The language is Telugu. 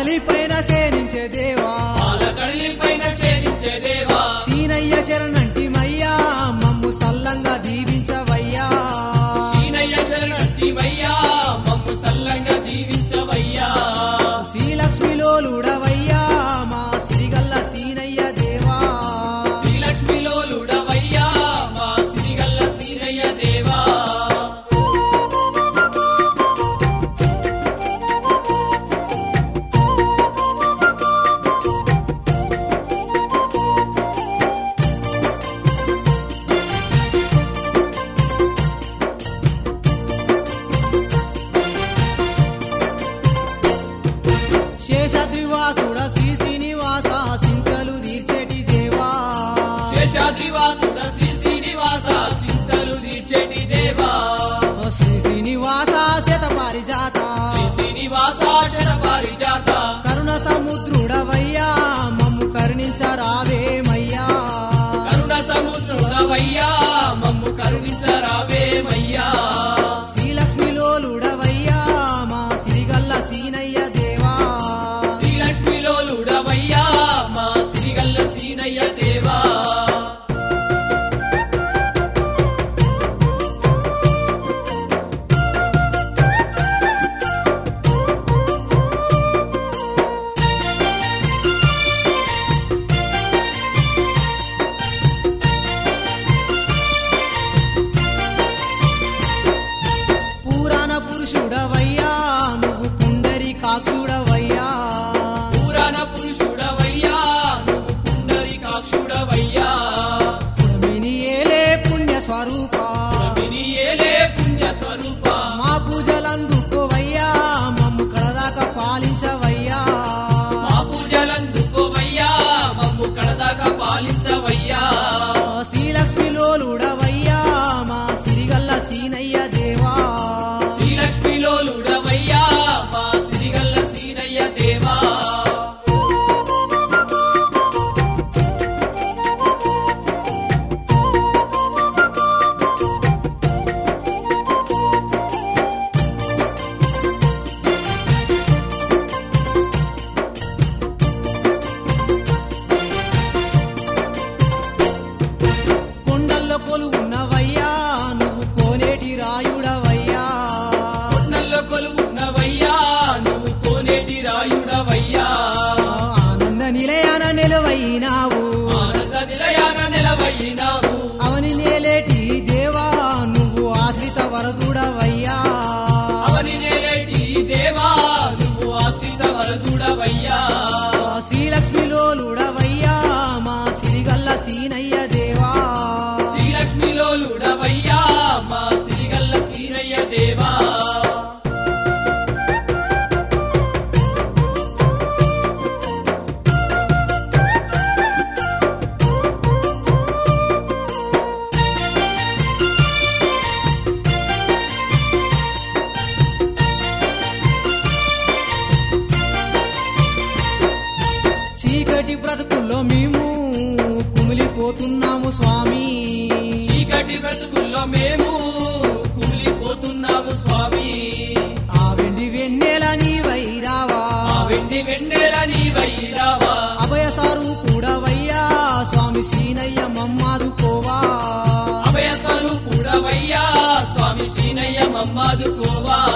కడలి పైన శయనించే దేవా కడలి పైన ఛేదించే దేవా సీనయ్య శరణంటి మయ్యా మమ్ము సల్లంగా దీవించవయ్యా సీనయ్య శరణంటివయ్యా మమ్ము సల్లంగా దీవించవయ్యా శ్రీలక్ష్మిలోలుడవయ్యా మా సిరిగల్ల సీనయ్య దేవా శ్రీలక్ష్మిలోలుడవయ్యా మా సిరిగల్ల సీనయ్య దేవా శేషద్రివాసుడ శ్రీ శ్రీనివాస సింతలు తీర్చేటి దేవా శేషాద్రివాసుడ శ్రీ శ్రీనివాస చింతలు తీర్చేటి దేవా శ్రీ శ్రీనివాస శతపారిజాత శ్రీ శ్రీనివాస శతపారిజాత కరుణ సముద్రుడవయ్యా మమ్ము కరుణించరావేమయ్యా కరుణ సముద్రుడవయ్యా మమ్ము కరుణించరావేమయ్యా శ్రీలక్ష్మిలోలుడవయ్యా మా సిరిగల్ల సీనయ్య దేవా శ్రీలక్ష్మిలోలుడవయ్యా మా సిరిగల్ల సీనయ్య దేవా పురాణ పురుషుడవయ్యా నువ్వు పుండరి కాక్షుడవయ్యా పురాణ పురుషుడవయ్యా నువ్వు పుండరీకాక్షుడవయ్యా పురమిని ఏలే పుణ్య స్వరూప వినియేలే పుణ్య స్వరూప మా పూజలందుకోవయ్యా మమ్ము కడదాకా పాలించవయ్యా మా పూజలందుకోవయ్యా మమ్ము కడదాకా పాలించవయ్యా శ్రీలక్ష్మిలోలుడవయ్యా మా సిరిగల్ల సీనయ్య దేవా శ్రీలక్ష్మిలోలుడవయ్యా మా సిరిగల్ల సీనయ్య దేవా కొండల్లో కొలువున్నవయ్యా నువ్వు కోనేటి రాయుడవయ్యా కొండల్లో కొలువున్నవయ్యా నువ్వు కోనేటి రాయుడవయ్యా ఆనంద నిలయాన నిలవైనావు ఆనంద నిలయాన నిలవైనావు అవని నేలేటి దేవా నువ్వు ఆశ్రిత వరదుడవయ్యా అవని నేలేటి దేవా నువ్వు ఆశ్రిత వరదుడవయ్యా శ్రీలక్ష్మిలోలుడవయ్యా మా సిరిగల్ల సీనయ్య దేవా శ్రీలక్ష్మిలోలుడవయ్యా మా సిరిగల్ల సీనయ్య దేవా చీకటి బ్రతుకుల్లో మేము కుమిలిపోతున్నాము స్వామి చీకటి బ్రతుకుల్లో మేము కుమిలిపోతున్నాము స్వామి ఆ వెండి వెన్నెల నీవైరావా ఆ వెండి వెన్నెల నీవైరావా అభయసారు కూడవయ్యా స్వామి సీనయ్య మమ్మాదుకోవా అభయ స్వరూపుడవయ్యా స్వామి సీనయ్య మమ్మాదుకోవా